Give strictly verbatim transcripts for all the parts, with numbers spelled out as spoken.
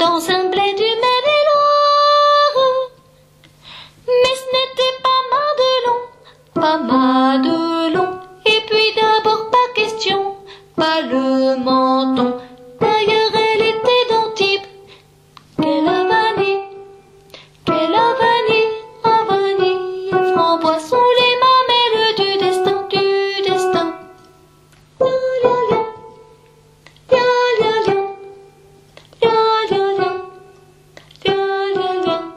dans un blé du Maine-et-Loire. Mais ce n'était pas Madelon, pas Madelon. Et puis d'abord pas question, pas le menton. D'ailleurs elle était d'Antibes. Quelle vanille, quelle vanille, à vanille et framboise sont les mamelles du destin, du destin. La la la, la la la, la la la, la la la.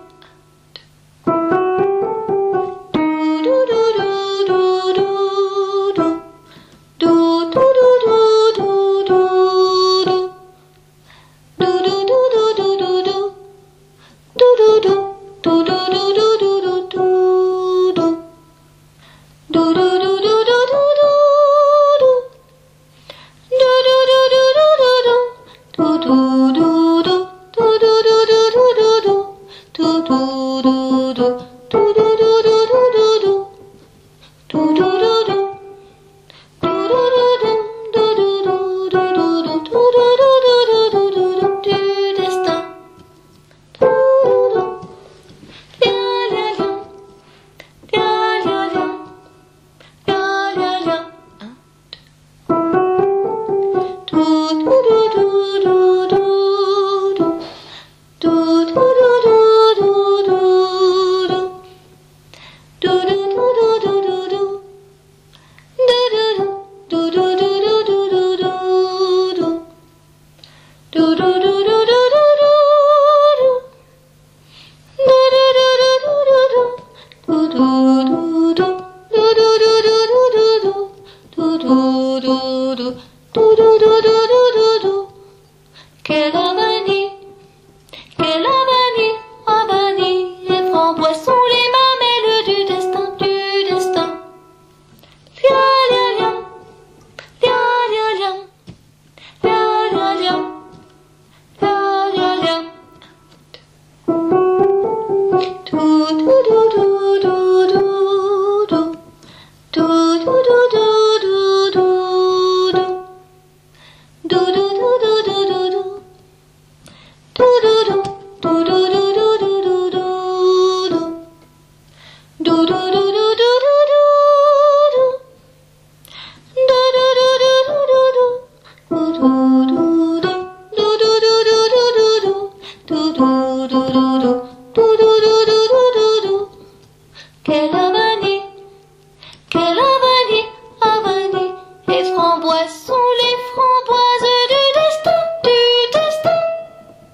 Do do do do do do do do do do do do. Do do do do do do do. Do do do do do do do do do do. Do do do do do do do. Do do do do do do do. Do do do do. Do do do do do do do. Do do do do. Do do do do do do do. Do do do do. Do do do do. Do do do do do do. Do do do do do do do. Du destin. Do do do. La la la. La la la. La la la. Un, deux. Do do do do do do. Do do do do do do do. Do do do do do do do. Do do do do do do do do do do. Do do do do do do do. Do do do do do do do. Do do do do. Do do do do do do do. Do do do do. Do do do do do do do. Quelle